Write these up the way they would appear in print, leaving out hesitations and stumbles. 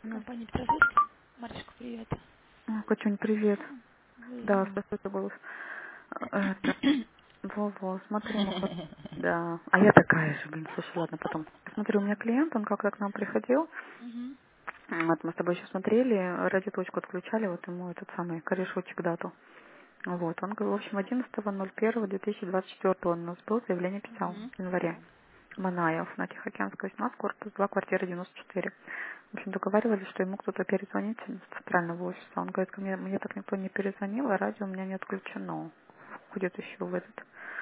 Компания Петросвет. Маришка, привет. Катюнь, привет. Да, М. слышите голос. Это, во-во, смотри, да. А я такая же, блин, слушай, ладно, потом. Смотри, у меня клиент, он как-то к нам приходил. Мгм. Вот мы с тобой еще смотрели, радиоточку отключали, вот ему этот самый корешочек дату. Вот, он, в общем, 11.01.2024 он у нас был, заявление писал Мгм. в январе. Манаев на Тихоокеанской 18, корпус 2, квартира 94. В общем, договаривались, что ему кто-то перезвонит с центрального офиса. Он говорит, мне так никто не перезвонил, а радио у меня не отключено. Входит еще в этот,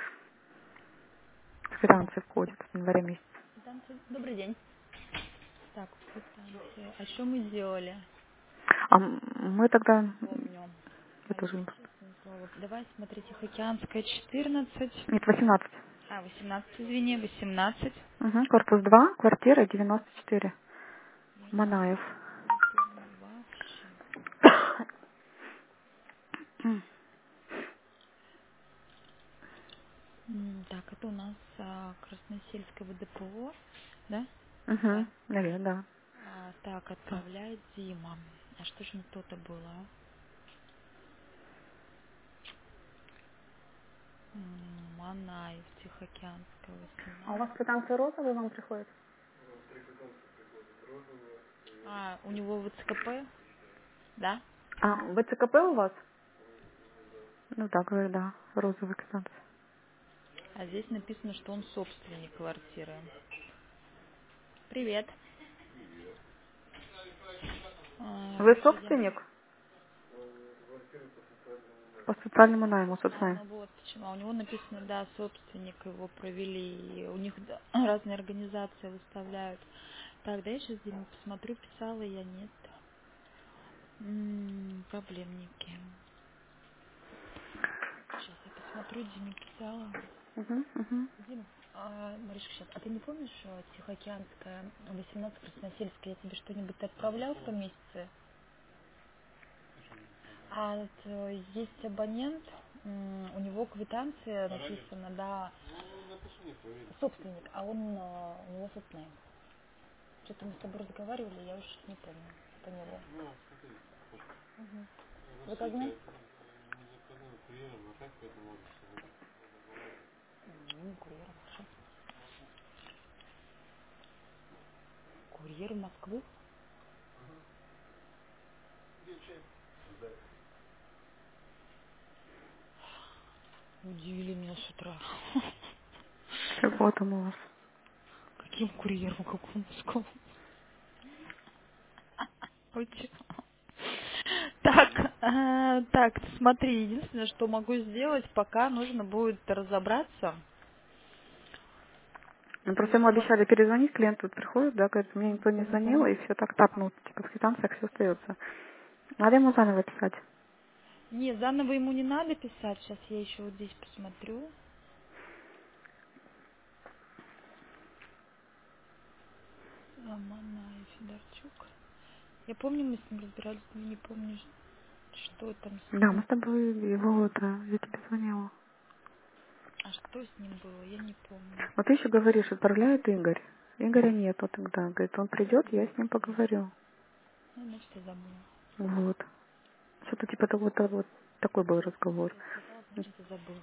в Так, квитанции входит в январе месяце. квитанция. Добрый день. Так, квитанция. А что мы сделали? А мы тогда, Не помню. я А тоже если не помню. честное слово. Давай смотреть Тихоокеанская 14. Нет, 18. 18, извини, 18. Угу, корпус 2, квартира 94. Я Манаев. не помню вообще. Так, это у нас Красносельское ВДПО, да? Угу, Да. наверное, да. Так, Да. отправляет Дима. А что же не то-то было? Манаев, Тихоокеанская, А у вас 18. квитанция розовая вам приходит? У него ВЦКП, да? А, ВЦКП у вас? Ну да, говорю, да, розовый квитанция. А здесь написано, что он собственник квартиры. Привет. Вы Слушай, собственник? По социальному найму, собственно. ну вот почему. У него написано, да, собственник его провели. И у них да, разные организации выставляют. Так, да, я сейчас Диме посмотрю, писала я, нет. Проблемники. Сейчас я посмотрю, Диме писала. Угу, угу. Дим, Маришка, сейчас, а ты не помнишь, Тихоокеанская, 18 Красносельская, я тебе что-нибудь отправлял в том месяце? Есть абонент, у него квитанция написана, да, собственник, а у него собственный. Что-то мы с тобой разговаривали, я уж не помню по нему. Угу. Заказной? Курьером, хорошо. Курьер в Москву? Удивили меня с утра. Чего там у вас? Каким курьером, каком Москву? Почему? Так, смотри, единственное, что могу сделать, пока нужно будет разобраться. Ну, У просто ему него... обещали перезвонить, клиент тут приходит, да, говорит, мне никто не звонил, и все так тапнул, типа в квитанциях все остается. Надо ему заново писать. Не, заново ему не надо писать. Сейчас я еще вот здесь посмотрю. Манаев, Федорчук. Я помню, мы с ним разбирались, но я не помню, что там с Да, ним. мы с тобой его, да, я тебе звонила. А что с ним было, я не помню. Вот ты еще говоришь, отправляет Игорь. Игоря нету тогда. Говорит, он придет, я с ним поговорю. Ну, значит, я забыла. Вот. Что-то типа того-то вот такой был разговор. Если я сказала, значит, я забыла.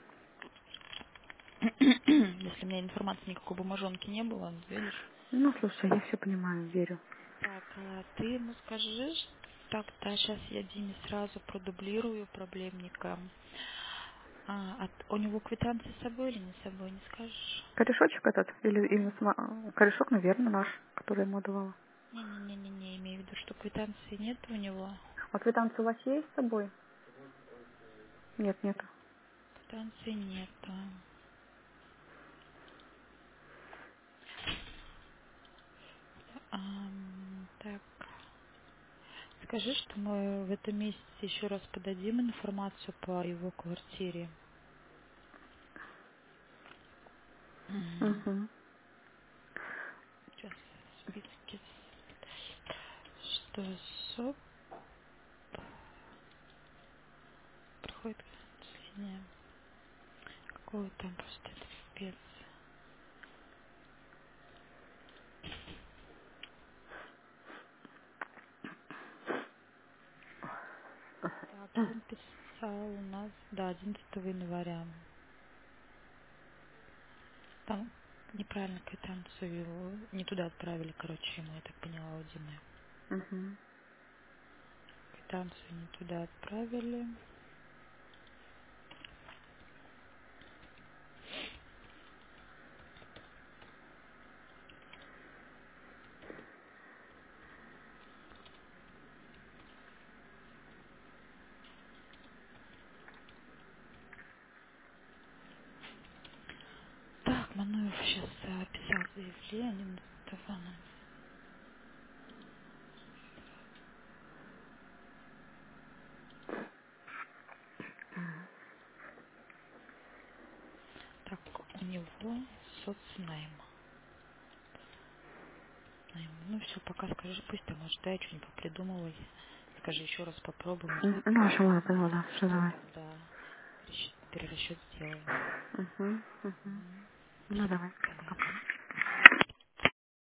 Если у меня информации никакой бумажонки не было, видишь. Ну, слушай, я все понимаю, верю. Так, ты ему скажешь. Так, да, сейчас я Диме сразу продублирую проблемника. У него квитанции с собой или не с собой, не скажешь? Корешочек этот? Или именно сама... Корешок, наверное, наш, который ему давала. Не, имею в виду, что квитанции нет у него. А квитанция у вас есть с собой? Нет, нету. Квитанции нету. Так, скажи, что мы в этом месяце еще раз подадим информацию по его квартире. Угу. Сейчас списки. Что СОП проходит отчисление. Какого там просто это пипец. что он писал у нас, да, 11 января. Там неправильно квитанцию его, не туда отправили, короче, ему, я так поняла, у Димы. Угу. Квитанцию не туда отправили. Так, Мануев сейчас писал заявление на Стефана. Так, у него соцнайм. Ну все, пока скажи, пусть там ожидает, что-нибудь попридумывай. Скажи еще раз попробуем, Ну, в общем, ладно, поняла, да. Все, что давай. там, да, перерасчет сделаем. Угу. Угу. Ну, Все, давай. пока.